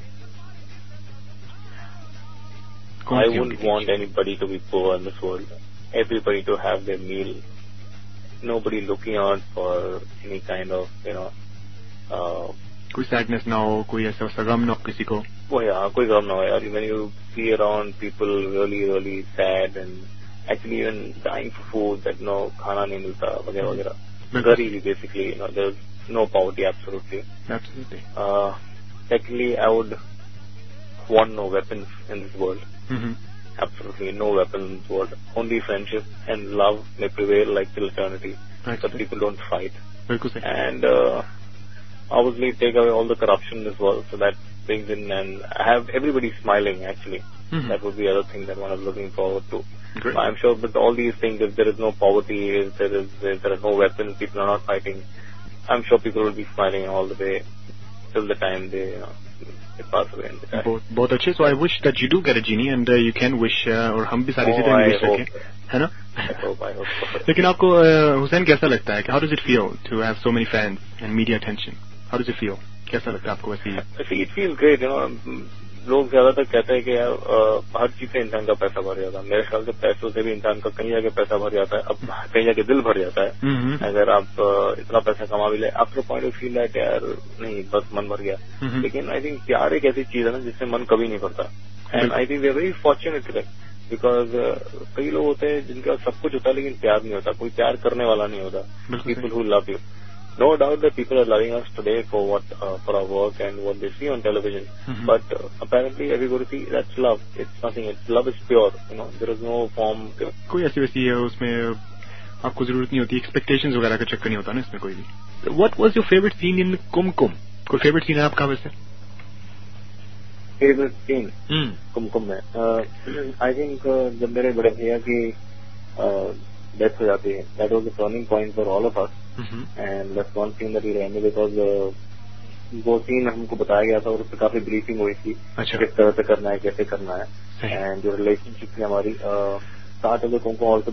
I wouldn't want anybody to be poor in this world. Everybody to have their meal. Nobody looking out for any kind of, you know, uh, कोई sadness ना हो, कोई ऐसा गम ना हो किसी को. वो यार कोई गम ना हो यार. When you see around people really really sad and actually even dying for food, that no khana nahi milta, वगैरह वगैरह. Garibi basically, you know, there's no poverty absolutely. Absolutely. Uh, secondly, I would want no weapons in this world. Mm-hmm. Absolutely no weapons in this world. Only friendship and love may prevail like till eternity. Right. But people don't fight. Bilkul. And uh, obviously take away all the corruption in this world, so that brings in and have everybody smiling actually. Mm-hmm. That would be the other thing that one is looking forward to. Great. I'm sure with all these things, if there is no poverty, if there is if there are no weapons, people are not fighting, I'm sure people will be smiling all the way till the time they, you know, they pass away and they die. बहुत बहुत अच्छे. So I wish that you do get a genie and uh, you can wish uh, और हम भी सारी चीजें Oh, I wish hope. सकें, है ना? I hope, I hope so. लेकिन आपको uh, हुसैन कैसा लगता है? How does it feel to have so many fans and media attention? How does it feel? कैसा लगता है आपको वैसे? See, it feels great, you know. लोग ज्यादातर कहते हैं कि यार आ, हर चीज से इंसान का पैसा भर जाता है. मेरे ख्याल से पैसों से भी इंसान का कहीं जाके पैसा भर जाता है. अब कहीं जाके दिल भर जाता है. Mm-hmm. अगर आप आ, इतना पैसा कमा भी ले, after point of feel that यार नहीं, बस मन भर गया. Mm-hmm. लेकिन आई थिंक प्यार एक ऐसी चीज है ना जिससे मन कभी नहीं भरता. And I think we are very fortunate today, because कई लोग होते हैं जिनके पास सब कुछ होता है लेकिन प्यार नहीं होता, कोई प्यार करने वाला नहीं होता. People who love you. No doubt that people are loving us today for what uh, for our work and what they see on television. Mm-hmm. But uh, apparently everybody see that's love. It's nothing. It's love is pure. You know, there is no form. कोई ऐसी वैसी है उसमें आपको जरूरत नहीं होती, expectations वगैरह का चक्कर नहीं होता ना इसमें कोई भी. What was your favorite scene in कुमकुम? कोई favorite scene है आपका वैसे? Favorite scene? Hmm. कुमकुम में. Uh, I think uh, जब मेरे बड़े भैया की डेथ हो जाती है, that was the turning point for all of us. Mm-hmm. And that's one thing that we remember because uh, वो सीन हमको बताया गया था और उस पर काफी ब्रीफिंग हुई थी. अच्छा. किस तरह से करना है, कैसे करना है. एंड जो रिलेशनशिप थी हमारी start of the Kumkum also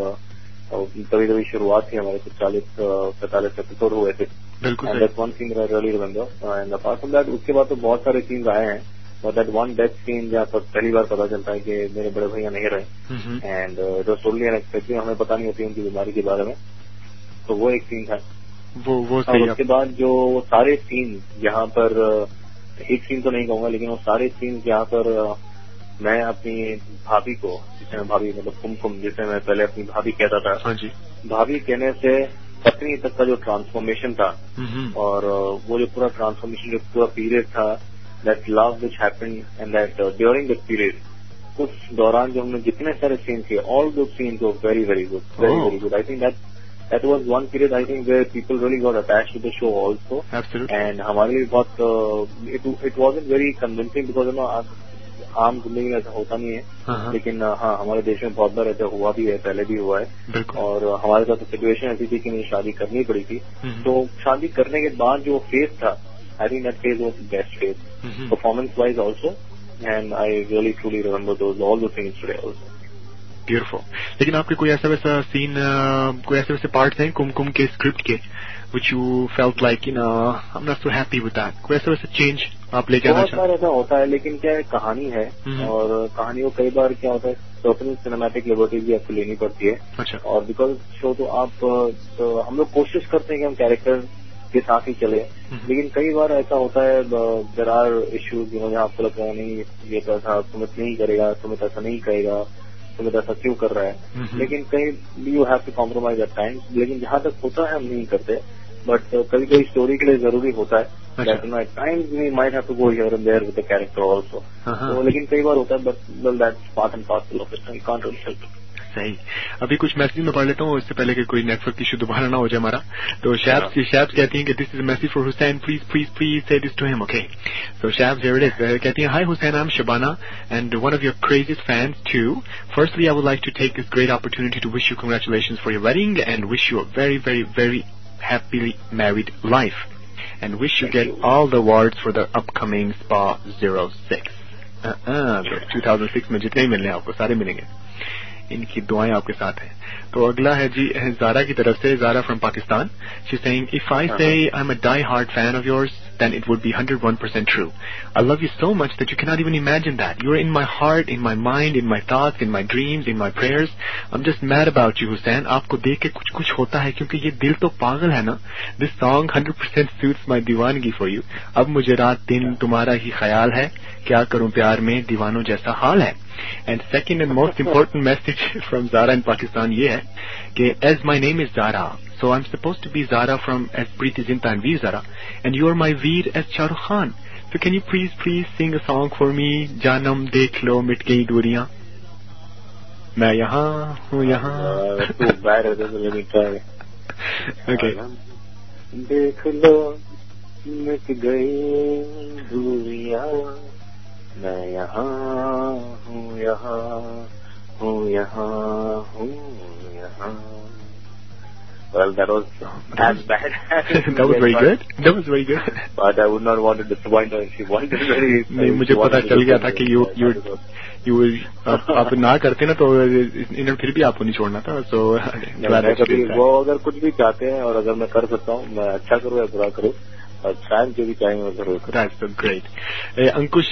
because कभी कभी शुरुआत थी हमारे कुछ चालीस पैंतालीस एपिसोड हुए थे. बिल्कुल. And that's one thing that I really remember. And apart from that उसके बाद तो बहुत सारे सीन्स आए हैं. और दैट वन डेथ सीन जहाँ पर पहली बार पता चलता है कि मेरे बड़े भैया नहीं रहे. And it was totally unexpected. हमें पता नहीं होती उनकी बीमारी के बारे में. तो वो एक सीन था. वो वो और उसके बाद जो सारे सीन जहाँ पर एक सीन तो नहीं कहूंगा लेकिन वो सारे सीन जहाँ पर मैं अपनी भाभी को, जिसे मैं भाभी मतलब कुमकुम जिसे मैं पहले अपनी भाभी कहता था, हाँ जी, भाभी कहने से पत्नी तक का जो ट्रांसफॉर्मेशन था और वो जो पूरा ट्रांसफॉर्मेशन जो पूरा पीरियड था, that love which happened and that during the period, उस दौरान जो हमने जितने सारे सीन थे, all those scene were very very good, very very good. I think that That was one period I think where people really got attached to the show also. Absolutely. And हमारे लिए बहुत uh, it it wasn't very convincing because you know आम जिंदगी में ऐसा होता नहीं है. uh-huh. लेकिन हाँ हमारे देश में बहुत बार ऐसा हुआ भी है, पहले भी हुआ है. और हमारे साथ सिचुएशन ऐसी थी कि मुझे शादी करनी पड़ी थी. uh-huh. तो शादी करने के बाद जो फेज था, I think that phase was the best phase, uh-huh. performance wise also, and I really truly remember those all the things today also. Beautiful. लेकिन आपके कोई ऐसा वैसा सीन, कोई ऐसे वैसे पार्ट्स हैं कुमकुम के स्क्रिप्ट के which you felt like you know I'm not so happy with that? कोई ऐसा वैसा चेंज आप लेके आना चाहते हैं? बहुत बार ऐसा होता है लेकिन क्या है, कहानी है. और कहानी को कई बार क्या होता है, पर्सनल सिनेमैटिक लिबर्टी भी आपको लेनी पड़ती है. अच्छा. और बिकॉज शो तो आप तो हम लोग कोशिश करते हैं कि हम कैरेक्टर के साथ ही चले, लेकिन कई बार ऐसा होता है there are issues you know जहाँ आपको लगता है नहीं ये ऐसा सुमित नहीं करेगा, सुमित ऐसा नहीं करेगा, सुमित ऐसा क्यों कर रहा है. mm-hmm. लेकिन कहीं you have to compromise at times. लेकिन जहां तक होता है हम नहीं करते, बट कभी कभी स्टोरी के लिए जरूरी होता है. At times we might have to go here and there with the character also. तो लेकिन कई बार होता है, but well that's part and parcel of it. You can't really help it. सही. अभी कुछ मैसेज में पढ़ लेता हूँ इससे पहले कि कोई नेटवर्क इशू दोबारा ना हो जाए हमारा. तो शैब्स शैब्स कहती हैं कि this is a message for Hussain, please please please say this to him. Okay, so Shabs here it is. कहती हैं, hi Hussain, I am Shabana and one of your craziest fans too. Firstly I would like to take this great opportunity to wish you congratulations for your wedding and wish you a very very very happily married life and wish you get all the awards for the upcoming Spa zero six. Uh-uh, two thousand six में जितने ही मिलने आपको सारे मिलेंगे. इनकी दुआएं आपके साथ हैं. तो अगला है जी जारा की तरफ से, Zara from Pakistan. She saying, if I say I am a die hard fan of yours then it would be one hundred one percent true. I love you so much that you cannot even imagine that. You're in my heart, in my mind, in my thoughts, in my dreams, in my prayers. I'm just mad about you, Hussain. आपको देख के कुछ कुछ होता है क्योंकि ये दिल तो पागल है ना. This song one hundred percent suits my दीवानगी for you. अब मुझे रात दिन तुम्हारा ही ख्याल है. क्या करूं प्यार में दीवानों जैसा हाल है. And second and most important message from Zara in Pakistan ये है कि as my name is Zara, so I'm supposed to be Zara from as Preeti Zinta and Veer Zara, and you're my Veer as Shah Rukh Khan. So can you please please sing a song for me? Janam dekh lo mit gayi दूरियां. मैं यहाँ हूँ यहाँ. Too bad. Let me try. Okay. देख लो मिट गई दूरियां. मैं यहाँ हूँ यहाँ हूँ यहाँ हूँ यहाँ. Well, that was as bad as that was very good. That was very good. But I would not want to disappoint her. She wanted very. नहीं मुझे पता चल गया था कि you you you आप आप ना करते ना तो इन्हें फिर भी आपको नहीं छोड़ना था. So कभी वो अगर कुछ भी चाहते हैं और अगर मैं कर सकता हूँ मैं अच्छा करूँ या बुरा करूँ और शायद जो भी चाहेंगे वो जरूर. That's so great. Ankush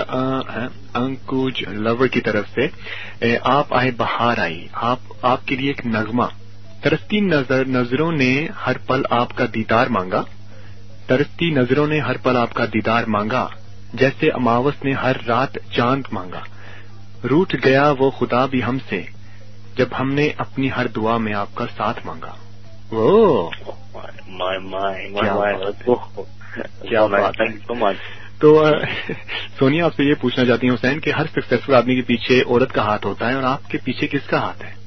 Ankush lover की तरफ से आप आए बहार आई. आप आपके लिए एक नगमा. तरसती नजर नजरों ने हर पल आपका दीदार मांगा. तरसती नजरों ने हर पल आपका दीदार मांगा. जैसे अमावस ने हर रात चांद मांगा. रूठ गया वो खुदा भी हमसे जब हमने अपनी हर दुआ में आपका साथ मांगा. वो माय माय माय क्या बात. Thank you so much. तो सोनिया आपसे ये पूछना चाहती हूँ हुसैन कि हर सक्सेसफुल आदमी के पीछे औरत का हाथ होता है और आपके पीछे किसका हाथ है?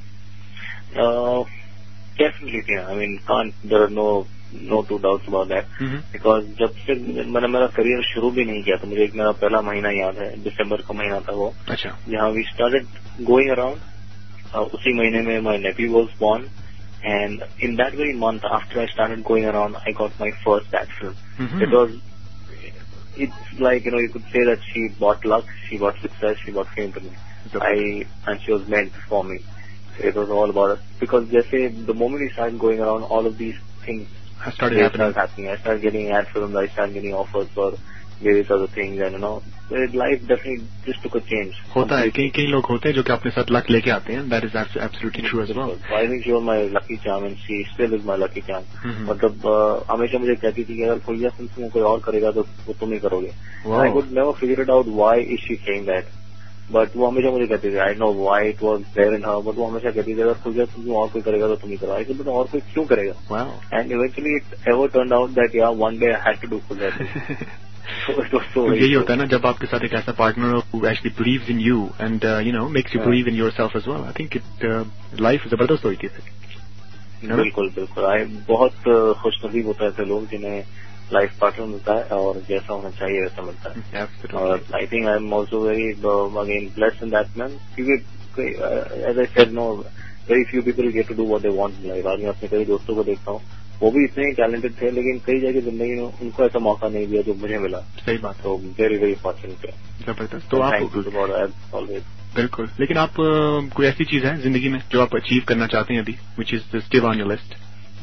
Uh, definitely, I mean, can't there are no no two doubts about that. Mm-hmm. Because जब से मैंने मेरा करियर शुरू भी नहीं किया तो मुझे एक मेरा पहला महीना याद है. दिसंबर का महीना था वो. अच्छा. जहाँ we started going around. Uh, उसी महीने में my nephew was born, and in that very month after I started going around, I got my first ad film. Mm-hmm. It was, it's like you know you could say that she bought luck, she bought success, she bought fame to me. I and she was meant for me. It was all about it. Because just say, the moment we started going around, all of these things I started happening. happening. I started getting ad films, I started getting offers for various other things, and you know, life definitely just took a change. होता है कई कई लोग होते हैं जो कि अपने साथ लक लेके आते हैं. That is absolutely true as well. I think she was my lucky charm, and she still is my lucky charm. मतलब हमेशा मुझे कहती थी कि अगर फुलिया सिंह कोई और करेगा तो वो तुम ही करोगे. I could never figure it out why is she saying that. But वो हमेशा मुझे कहती थी I know why it was there in her. But वो हमेशा कहती थी अगर फुलिया सिंह और कोई करेगा तो तुम ही करो. आई कहती और कोई क्यों करेगा. And eventually it ever turned out that या one day I had to do Phulia Singh. तो यही होता है ना जब आपके साथ एक ऐसा पार्टनर हो who actually believes in you and uh, you know makes you believe in yourself as well. I think it uh, life जबरदस्त होती है. बिल्कुल बिल्कुल. आई बहुत खुशनसीब होता है ऐसे लोग जिन्हें लाइफ पार्टनर मिलता है और जैसा होना चाहिए वैसा मिलता है. और I think I am also very again blessed in that man. क्योंकि as I said no very few people get to do what they want in life. आज मैं अपने कई दोस्तों को देखता हूँ वो भी इतने ही टैलेंटेड थे लेकिन कई जगह जिंदगी में उनको ऐसा मौका नहीं दिया जो मुझे मिला. सही बात. तो वेरी वेरी फॉर्चुनेट है. जबरदस्त. तो आप ऑलवेज बिल्कुल. लेकिन आप कोई ऐसी चीज है जिंदगी में जो आप अचीव करना चाहते हैं अभी which is still on your list?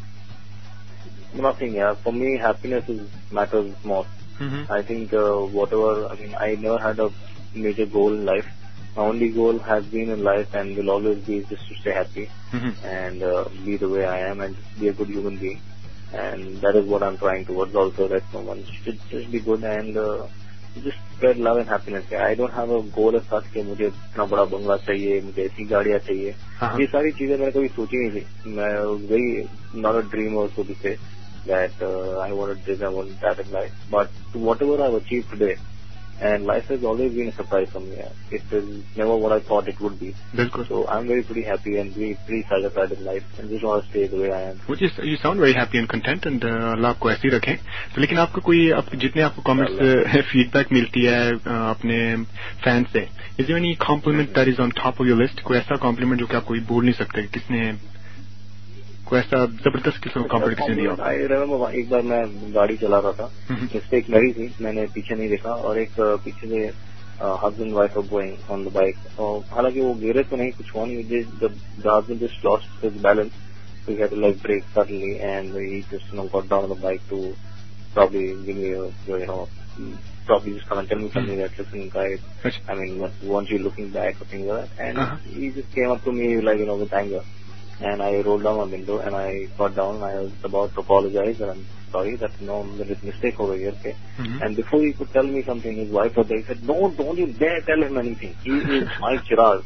Nothing, yeah. For me, happiness is matters most. Mm-hmm. I think uh, whatever, I mean, I never had a major goal in life. My only goal has been in life and will always be just to stay happy mm-hmm. and uh, be the way I am and be a good human being. And that is what I'm trying towards also, that no one should just be good and uh, just spread love and happiness. I don't have a goal as such कि मुझे इतना बड़ा बंगला चाहिए, मुझे ऐसी गाड़ियाँ चाहिए. ये सारी चीजें मैंने कभी सोची नहीं थी. मैं very not a dreamer so to say. That uh, I wanted this, I wanted that in life. But whatever I've achieved today, and life has always been a surprise for me. It is never what I thought it would be. Bilkul. So I'm very pretty happy and very pretty satisfied in life, and just want to stay the way I am. Which is, you sound very happy and content, and uh, Allah आपको ऐसे ही रखे. तो लेकिन आपको कोई आप, जितने आपको comments feedback मिलती है अपने fans से, is there any compliment that is on top of your list? कोई ऐसा compliment जो कि आप कोई भूल नहीं सकते किसने कोई ऐसा जबरदस्त किस्म का कॉम्प्लीमेंट दिया? आई रिमेंबर एक बार मैं गाड़ी चला रहा था, मिस्टेक मेरी थी, मैंने पीछे नहीं देखा और एक पीछे से husband wife of going on the bike. हालांकि वो गिरे तो नहीं, कुछ हुआ नहीं. The husband just lost his balance, so he had to like brake suddenly and he just you know got down on the bike to probably give me a, you know, probably just come and tell me something mm. that, listen, guys, I mean, what, want you looking back or things like that. And uh-huh. he just came up to me, like, you know, with anger. And I rolled down my window and I got down and I was about to apologize and I'm sorry that, you know, there is a mistake over here, okay? Mm-hmm. And before he could tell me something, his wife was there, he said, no, don't you dare tell him anything. He is my Chirag.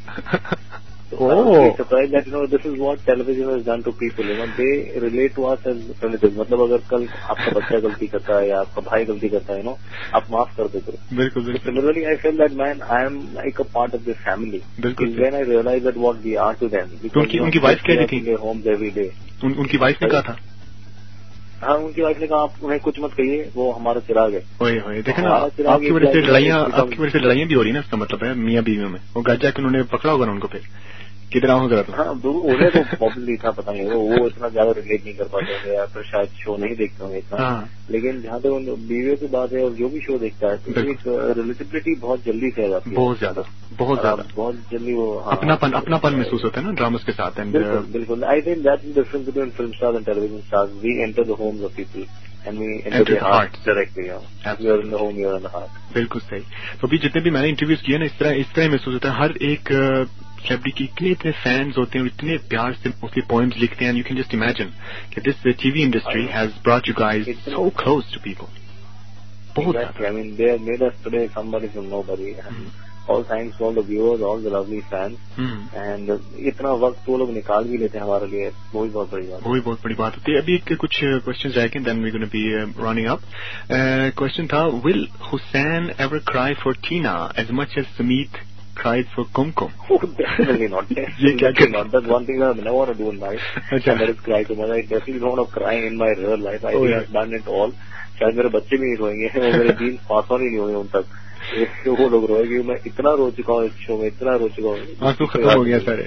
So oh. I was really surprised that, you know, this is what television has done to people. You know, they relate to us as relatives. मतलब अगर कल आपका बच्चा गलती करता है या आपका भाई गलती करता है, you know, आप माफ कर देते हो. बिल्कुल बिल्कुल. Similarly, I feel that, man, I am like a part of this family. बिल्कुल. When I realized that what we are to them. उनकी उनकी वाइफ कह रही थी. Homes every day. उन, उनकी वाइफ ने कहा था. हाँ, उनकी वाइफ ने कहा आप उन्हें कुछ मत कहिए, वो हमारा चिराग है. ओए ओए, देखे ना, आपकी वजह से लड़ाइयाँ आपकी वजह से लड़ाइयाँ भी हो रही है ना, इसका मतलब है मियाँ बीवी में. वो घर जाके उन्होंने पकड़ा होगा ना उनको फिर. कितना हो गया था. हाँ, उन्हें तो प्रॉब्लम था, पता नहीं, वो वो इतना ज्यादा रिलेट नहीं कर पाते थे या फिर शायद शो नहीं देखते होंगे इतना. लेकिन जहाँ तक उन बीवियों की बात है और जो भी शो देखता है तो एक रिलेटेबिलिटी बहुत जल्दी से आ जाती है. बहुत ज्यादा बहुत ज्यादा बहुत जल्दी वो अपनापन अपनापन महसूस होता है ना ड्रामास के साथ. बिल्कुल बिल्कुल. I think that's the difference between film stars and television stars. We enter the homes of people and we enter their hearts directly. You are in the home, you are in the heart. बिल्कुल सही. तो अभी जितने भी मैंने interviews किए ना, इस तरह इस तरह महसूस होता है. हर एक सेलिब्रिटी के इतने इतने फैंस होते हैं और इतने प्यार से उसकी पोएम्स लिखते हैं. यू कैन जस्ट इमेजिन कि this TV industry has brought you guys so close to people. बहुत exactly. I mean, they have made us today somebody from nobody. Mm-hmm. All thanks to all the viewers, all the lovely fans. Mm-hmm. And इतना वक्त वो लोग निकाल भी लेते हैं हमारे लिए, वो भी बहुत बड़ी बात. वो भी बहुत बड़ी बात होती है. अभी कुछ क्वेश्चंस रह गए, then we're going to be uh, running up. Question uh, था, will Hussain ever cry for Tina as much as Sumeet cried for Kumkum? Oh, definitely not. Definitely not. That's one thing I never want to do in life. And that is cry too much. I definitely don't want to cry in my real life. I oh, think yeah. I've done it all. शायद मेरे बच्चे भी नहीं रोएंगे, मेरे genes pass on ही नहीं होंगे उन तक. वो लोग रोएंगे. मैं इतना रो चुका हूँ इस शो में, इतना रो चुका हूँ. आंसू खत्म हो गया सारे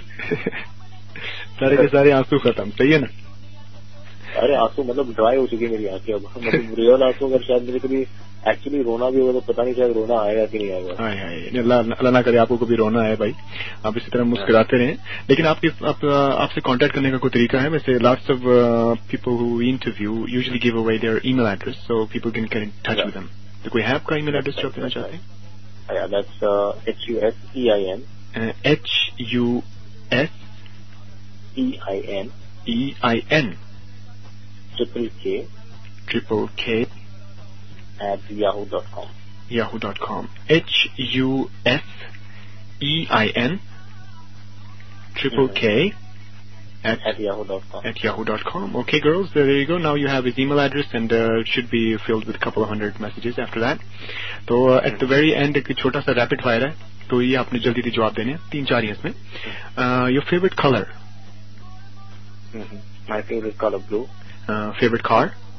सारे के सारे आंसू खत्म. सही है ना? अरे आंसू मतलब ड्राई हो चुकी है मेरी आंखें अब. मतलब रियल आंसू अगर शायद मेरे कभी एक्चुअली रोना भी होगा तो पता नहीं शायद रोना आएगा कि नहीं आएगा. अल्लाह ना करे आपको कभी रोना आए भाई. आप इसी तरह मुस्कुराते रहें. लेकिन आपके आप, आपसे कांटेक्ट करने का कोई तरीका है? वैसे lots of people who interview usually give away their email address so people can get in touch with them. तो कोई है आपका ईमेल एड्रेस जो आप देना चाहते हैं? Yeah, that's uh, H U S E I N. Uh, H U S E I N. E I N. Triple K. Triple K. At yahoo dot com. Yahoo dot com. H U S E I N. Triple K. At, at yahoo dot com. At yahoo dot com. Okay, girls, there you go. Now you have his email address, and uh, it should be filled with a couple of hundred messages after that. So uh, at the very end, एक छोटा सा rapid fire है. तो ये आपने जल्दी से जवाब देने हैं. तीन चार ही इसमें. Uh, your favorite color? Mm-hmm. My favorite color, blue. Uh, favorite car?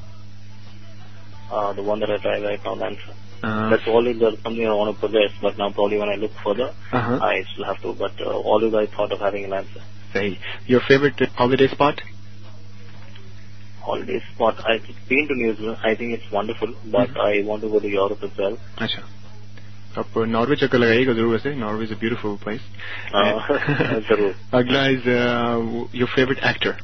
Uh, the one that I drive right now, Lancer. Uh, That's always something I want to possess, but now probably when I look further, uh-huh. I still have to. But uh, always I thought of having a Lancer. Say, your favorite holiday spot? Holiday spot? I've been to New Zealand. I think it's wonderful, but mm-hmm. I want to go to Europe as well. अच्छा. आप Norway चक्कर लगाइएगा जरूर. वैसे Norway is a beautiful place. जरूर. अगला is your favourite actor?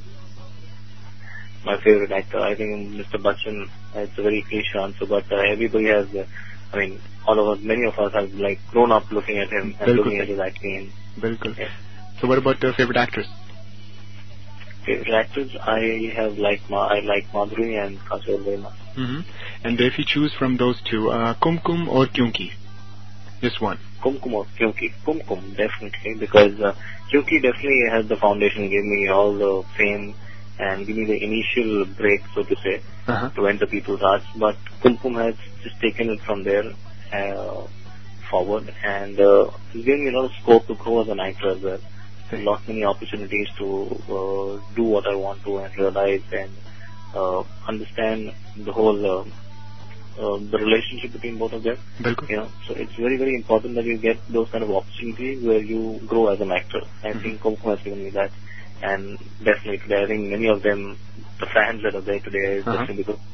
My favorite actor, I think Mister Bachchan. It's a very cliche answer, but uh, everybody has. Uh, I mean, all of us, many of us have like grown up looking at him and looking at his acting. Bilkul. Yeah. So, what about your favorite actors? Favorite actors, I have like Ma- I like Madhuri and Kajol very much. Mm-hmm. And if you choose from those two, uh, Kumkum or Kyunki, just one. Kumkum or Kyunki? Kumkum definitely, because uh, Kyunki definitely has the foundation, gave me all the fame and give me the initial break, so to say, uh-huh. to enter people's hearts. But Kumkum has just taken it from there uh, forward, and uh, it's given me a lot of scope to grow as an actor as well. A lot many opportunities to uh, do what I want to and realize and uh, understand the whole uh, uh, the relationship between both of them. Bilkul. You know, so it's very very important that you get those kind of opportunities where you grow as an actor. I mm-hmm. think Kumkum has given me that, and definitely I think many of them, the fans that are there today, is uh-huh. definitely because.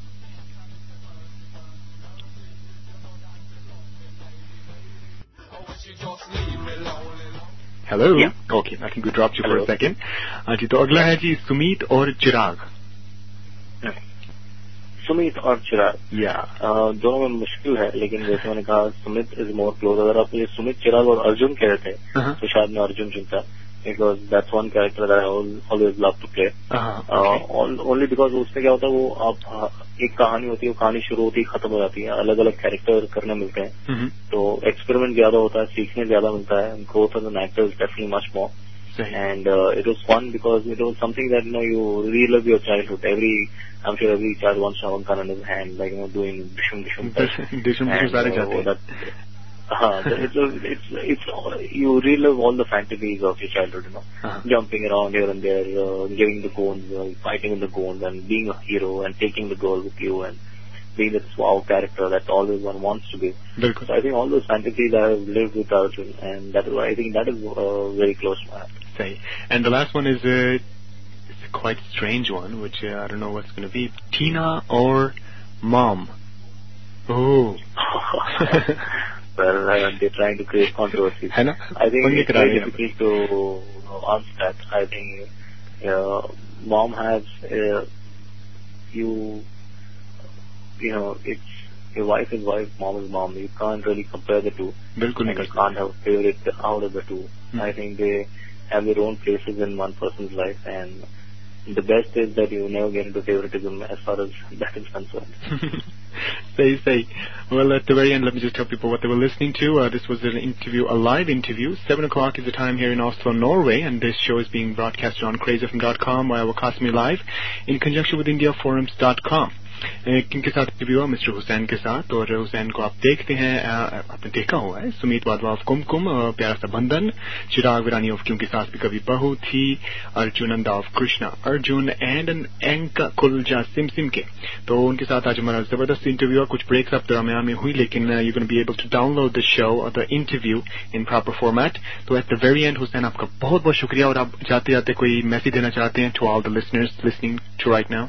Hello. Yeah. Okay, I think we dropped you Hello. for a second. हाँ जी, तो अगला है जी सुमीत और चिराग. सुमित और चिराग, या दोनों में मुश्किल है, लेकिन जैसे मैंने कहा सुमित इज मोर क्लोज. अगर आप ये सुमित, चिराग और अर्जुन कह रहे थे तो शायद मैं अर्जुन चुनता, because that's one character that I always love to play. Only because उसमें क्या होता है, वो आप एक कहानी होती है, वो कहानी शुरू होती है खत्म हो जाती है, अलग अलग कैरेक्टर करने मिलते हैं, तो एक्सपेरिमेंट ज्यादा होता है, सीखने ज्यादा मिलता है. Growth as an actor is definitely much more. And uh, it was fun because it was something that, you know, you relive your childhood. Every, I'm sure every child wants to have one gun in his hand, like, you know, doing dishum dishum. Dishum dishum sare jate hain. Uh, it's, it's, it's, you relive all the fantasies of your childhood, you know, uh-huh. jumping around here and there, uh, giving the goons, uh, fighting with the goons, and being a hero, and taking the girl with you, and being this wow character that always one wants to be. Bilkul. So I think all those fantasies I have lived with Arjun, and that is why I think that is uh, very close to my heart. Say, and the last one is a, it's a quite strange one, which uh, I don't know what's going to be. Tina or Mom? Oh. Well, uh, they're trying to create controversy. I think it's very difficult to answer that. I think uh, Mom has uh, you. You know, it's your wife is wife, mom is mom. You can't really compare the two. Bilkul and you can't have a favorite out of the two. Hmm. I think they have their own places in one person's life, and the best is that you never get into favoritism as far as that is concerned. Say, say. Well, at the very end, let me just tell people what they were listening to. Uh, this was an interview, a live interview. Seven o'clock is the time here in Oslo, Norway, and this show is being broadcasted on crazy f m dot com via Wakasmi Live in conjunction with india forums dot com. किनके साथ interview हुआ? Mister Hussain के साथ. और हुसैन को आप देखते हैं, आपने देखा हुआ है. सुमित वाधवा ऑफ कुमकुम, प्यारा सा बंधन, चिराग विरानी ऑफ क्योंकि सास भी कभी बहू थी, Arjun Nanda of Krishna Arjun, and an एंका कुलजा सिम सिम के. तो उनके साथ आज हमारा जबरदस्त इंटरव्यू है. कुछ ब्रेक्स अब दरमियान में हुई, लेकिन you can be able to download the show और the interview in proper format. तो at the very end Hussain, आपका बहुत बहुत शुक्रिया. और आप जाते जाते कोई मैसेज देना चाहते हैं to all the listeners listening to right now?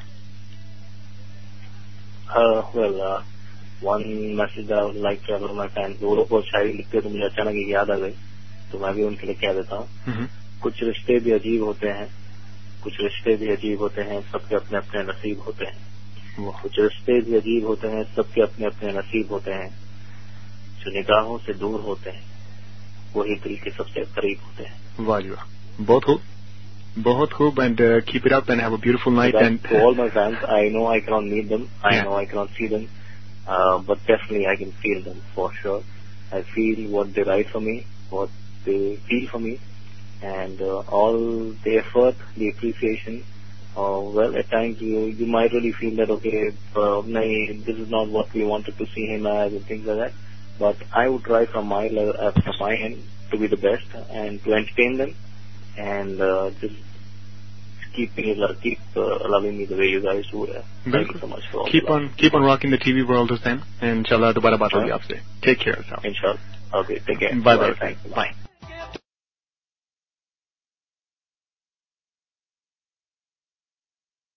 Uh, well, uh, one message I would like to have to my fans. वो लोग बहुत शायरी लिखते तो मुझे अचानक ये याद आ गई, तो मैं भी उनके लिए कह देता हूँ. mm-hmm. कुछ रिश्ते भी अजीब होते हैं, कुछ रिश्ते भी अजीब होते हैं, सबके अपने अपने नसीब होते हैं. wow. कुछ रिश्ते भी अजीब होते हैं, सबके अपने अपने नसीब होते हैं. जो निगाहों से दूर होते हैं, वही दिल के सबसे करीब होते हैं. वाह जी वाह, बहुत खूब, बहुत खूब. And uh, keep it up and have a beautiful night. So and to all my fans, I know I cannot meet them, I yeah. know I cannot see them, uh, but definitely I can feel them for sure. I feel what they write for me, what they feel for me, and uh, all the effort, the appreciation. Uh, well, at times you you might really feel that okay, uh, nahi, this is not what we wanted to see him as and things like that. But I would try from my level, uh, from my end to be the best and to entertain them. And uh, just keep me, uh, keep uh, loving me the way you guys do. Uh, thank you so much for all keep on keep on rocking the T V world, Hussain. And inshallah, dobara baat hogi aapse. Take care of yourself. Inshallah. Okay, take care. Bye bye. Bye.